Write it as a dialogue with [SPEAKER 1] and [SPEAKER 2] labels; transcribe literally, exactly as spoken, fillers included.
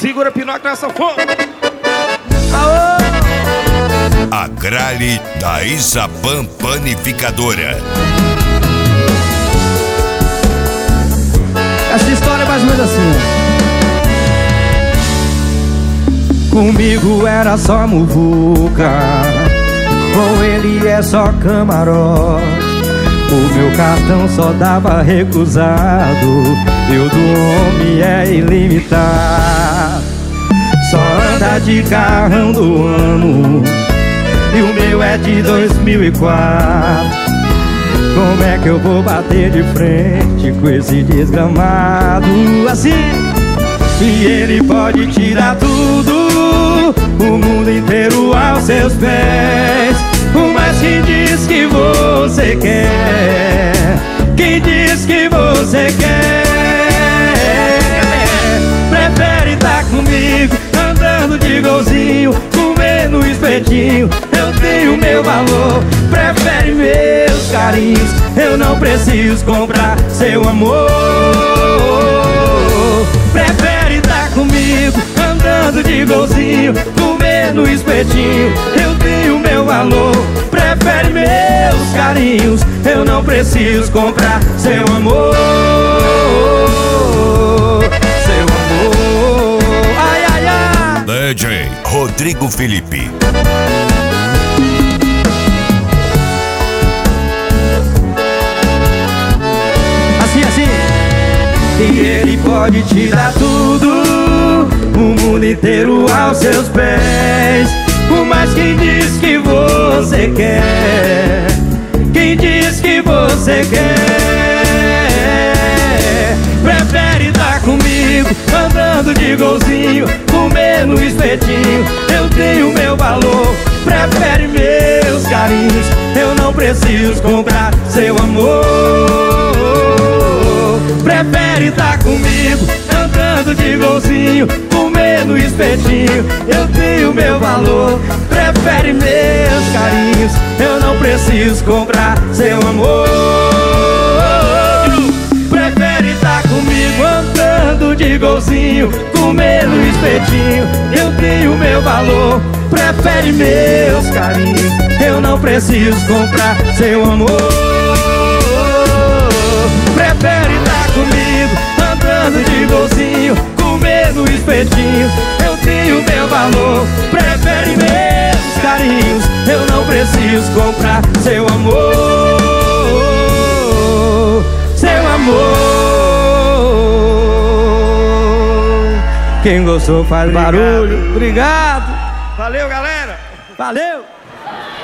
[SPEAKER 1] Segura Pinóquio na sanfona.
[SPEAKER 2] A Grale da Isapam Panificadora.
[SPEAKER 3] Essa história é mais ou menos assim. Comigo era só muvuca, com ele é só camarote. O meu cartão só dava recusado, e o do homem é ilimitado. Só anda de carrão do ano, e o meu é de dois mil e quatro. Como é que eu vou bater de frente com esse desgramado assim? E ele pode tirar tudo, o mundo inteiro aos seus pés. Mas quem diz que você quer? Quem diz que você quer? Prefere estar comigo, andando de golzinho, comendo espetinho. Eu tenho meu valor. Prefere meus carinhos, eu não preciso comprar seu amor. Prefere estar comigo, andando de golzinho, comendo espetinho. Eu tenho meu valor. Prefere meus carinhos, eu não preciso comprar seu amor. Seu amor. Ai, ai, ai.
[SPEAKER 2] D J Rodrigo Felipe.
[SPEAKER 3] Assim, assim. E ele pode tirar tudo, o mundo inteiro aos seus pés. Mas quem diz que você quer? Quem diz que você quer? Prefere estar comigo, andando de golzinho, comendo espetinho. Eu tenho meu valor. Prefere meus carinhos, eu não preciso comprar seu amor. Prefere estar comigo, andando de golzinho, comendo espetinho. Eu tenho meu valor. Prefere meus carinhos, eu não preciso comprar seu amor. Prefere estar comigo, andando de golzinho, comendo espetinho. Eu tenho meu valor. Prefere meus carinhos, eu não preciso comprar seu amor. Prefere estar comigo, andando de golzinho, comendo espetinho. Eu tenho meu valor. Prefere meus carinhos, eu não preciso comprar seu amor. Seu amor. Quem gostou faz
[SPEAKER 1] Obrigado.
[SPEAKER 3] barulho. Obrigado.
[SPEAKER 1] Valeu, galera.
[SPEAKER 3] Valeu.